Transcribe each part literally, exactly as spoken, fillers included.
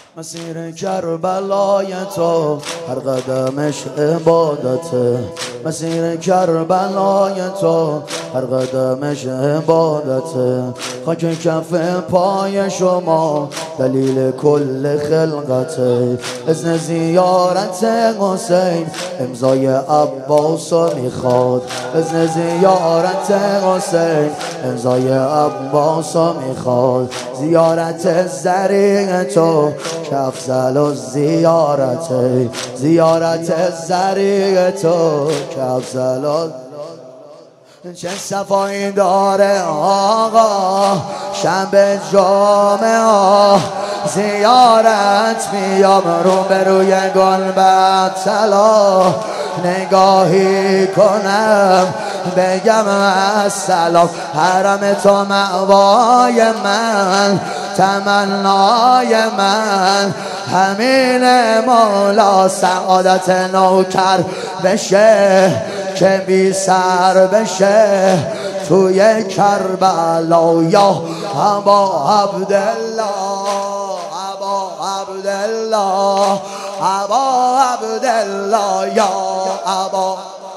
مسیر کربلای تو هر قدمش عبادته، مسیر کربلای تو هر قدمش عبادته. خاک کف پای شما دلیل کل خلقته. اذن زیارت حسین امضای عباس میخواد، اذن زیارت حسین امضای عباس میخواد. زیارت زریع تو که افضل و زیارته، زیارت زریع تو که افضل و چه صفایی داره آقا شب جامعه. زیارت میام رو به روی گلبد طلا، نگاهی کنم بگم السلام. حرم تو مأوای من، تمنای من همین مولا. سعادت نوکر بشه که بی سر بشه توی کربلا. یا ابا عبدالله، ابا عبدالله، ابا عبدالله، یا ابا.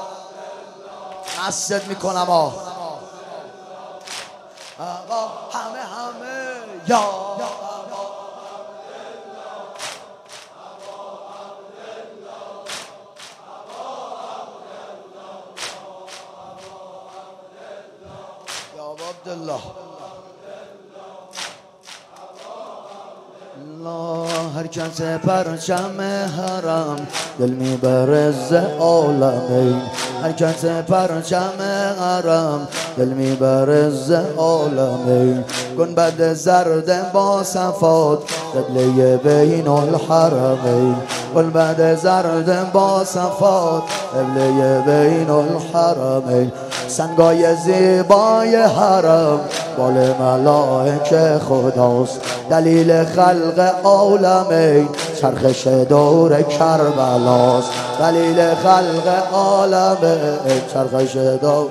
مسجد میکنم آه آقا همه همه یا عبدالله. هر کس پرچم حرم دل میبره ز عالمین، هر کس پرچم حرم دل میبره ز عالمین. گنبد زرد با صفات قبله بین الحرمین، گنبد زرد با صفات قبله بین الحرمین. سنگای زیبای حرم بال ملائکه خداست، دلیل خلق عالمین چرخش دور کربلاست، دلیل خلق عالمین چرخش دور.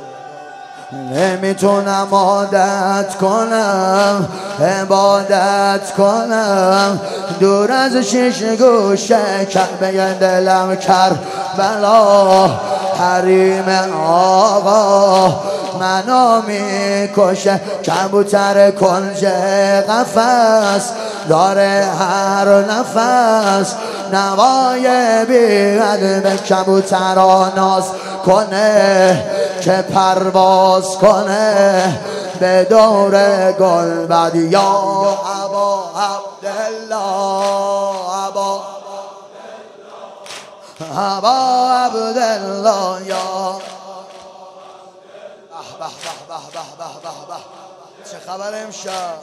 نمیتونم عادت کنم عبادت کنم دور از شش گوشه کعبه دلم کربلا. حریم آقا منو میکشه، کبوتر کنج قفس داره هر نفس. نوای بیاد به کبوترا ناز کنه که پرواز کنه به دور گلبد. یا ابا عبدالله، ابا ابا عبدالله، یا به به به به به به. چه خبر امشب؟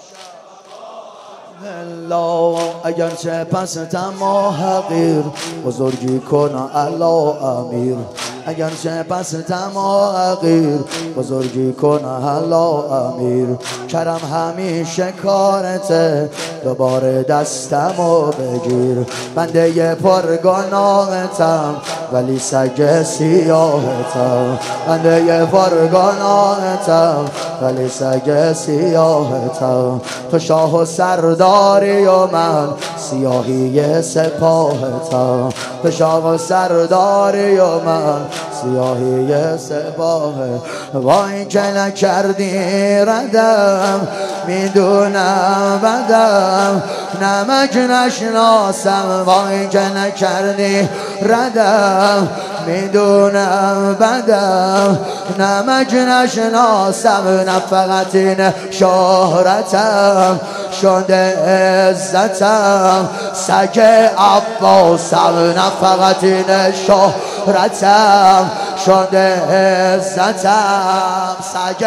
الله اگرچه پستم و حقیر بزرگی کن الا امیر، اگرچه پستم و حقیر بزرگی کن الا امیر. کرم همیشه کارته دوباره دستمو بگیر، بنده پرگناهتم ولی سگ سیاهتم، بنده پرگناهتم ولی سگ سیاهتم. تو شاه و سرداری و من سیاهی سپاهتم، تو شاه و سرداری و من سیاهی سپاهتم. وای که نکردی ردم میدونم بدم نمک نشناسم، وای که نکردی ردم میدونم بدم نمک نشناسم. نه فقط این شهرتم شده عزتم سگ عباسم، نه فقط این شهرتم شده عزتم سگ.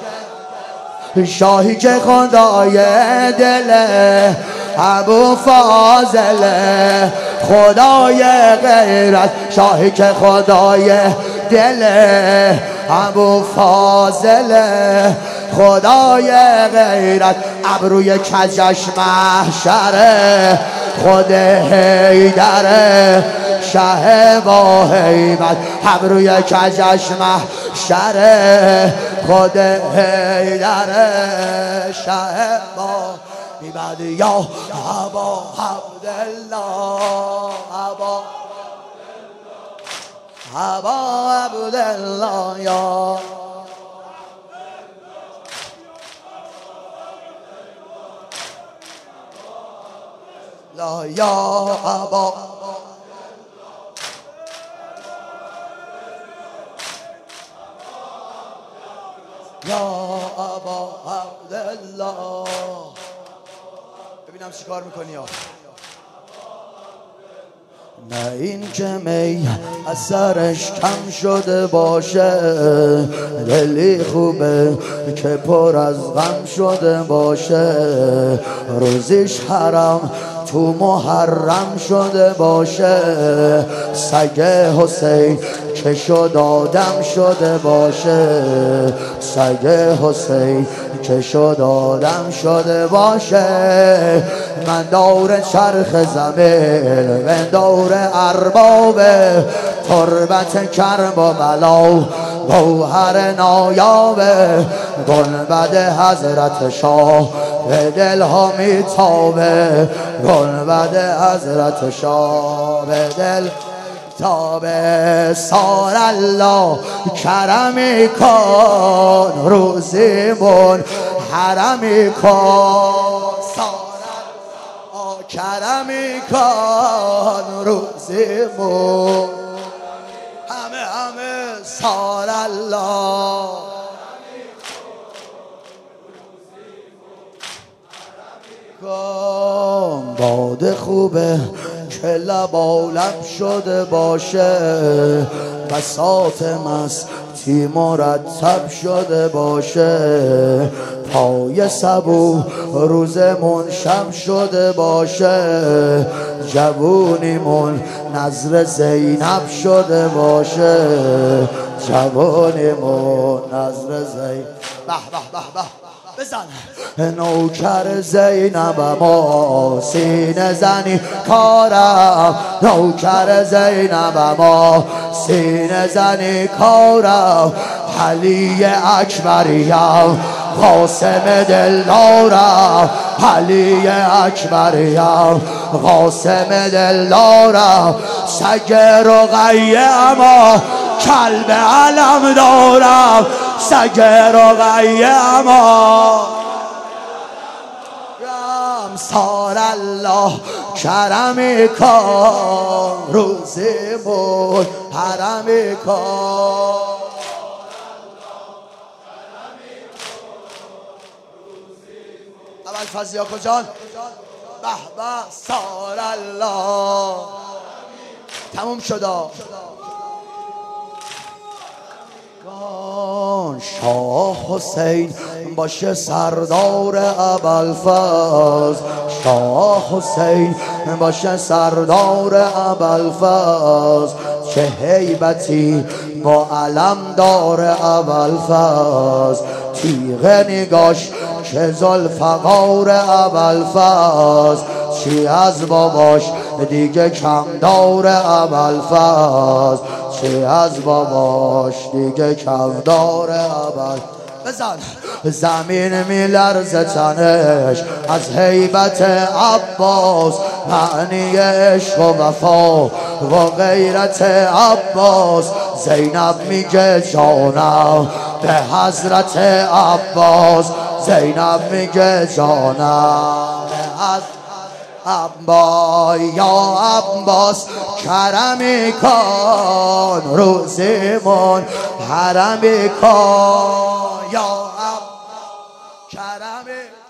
شاهی که خدای دله ابو فاضله خدای غیرت، شاهی که خدای دله ابو فاضله خدای غیرت. ابروی کجش محشره خود حیدره شه با هیبت، ابروی کجش محشره خود حیدره شه با میبد یا ابا عبدالله ابا ابا عبدالله یا لا یا ابا یا ابا عبدالله. ببینم چی کار میکنی ها. نه این که می از سرش کم شده باشه، دلی خوبه که پر از غم شده باشه، روزیش حرام تو محرم شده باشه، سگ حسین که شد آدم شده باشه، سگ حسین که شد آدم شده باشه. من دور چرخ زمین من دور ارباب تربت کرب و بلا گوهر نایابه، گنبد حضرت شاه به دلها میتابه، گنبد حضرت شاه به دل تابه. سار الله کرمی کن روزیمون حرمی کن، سار الله کرمی کن روزیمون همه همه سار الله کن. باد خوبه که لبالب شده باشه، بساط مستی مرتب شده باشه، پای سبو روزمون شب شده باشه، جوونیمون نظر زینب شده باشه، جوونیمون نظر زینب به به به به بزن. نوکر زینب ما سینه زنی کارم، نوکر زینب ما سینه زنی کارم، علی اکبریم قاسم دلدارم، علی اکبریم قاسم دلدارم، سگ رقیه اما کلب علم دارم، سگ رقیه اما سار الله کرمی کن روزیمون حرمی کن. اول فضیه کجان به به سار الله تموم شدا. شاه حسین باشه سردار ابوالفضل، شاه حسین باشه سردار ابوالفضل، چه هیبتی با علم دار ابوالفضل، تیغ نگاش که ذوالفقار ابوالفضل، چی از باباش دیگه کم دار ابوالفضل، چی از باباش دیگه کم دار ابوالفضل. بزن زمین میلرزه تنش از هیبت عباس، معنی عشق و وفا و غیرت عباس، زینب میگه جانم به حضرت عباس، زینب میگه جانم به حضرت عبا یا عباس کرمی کن روزیمون حرمی کن یا عباس کرمی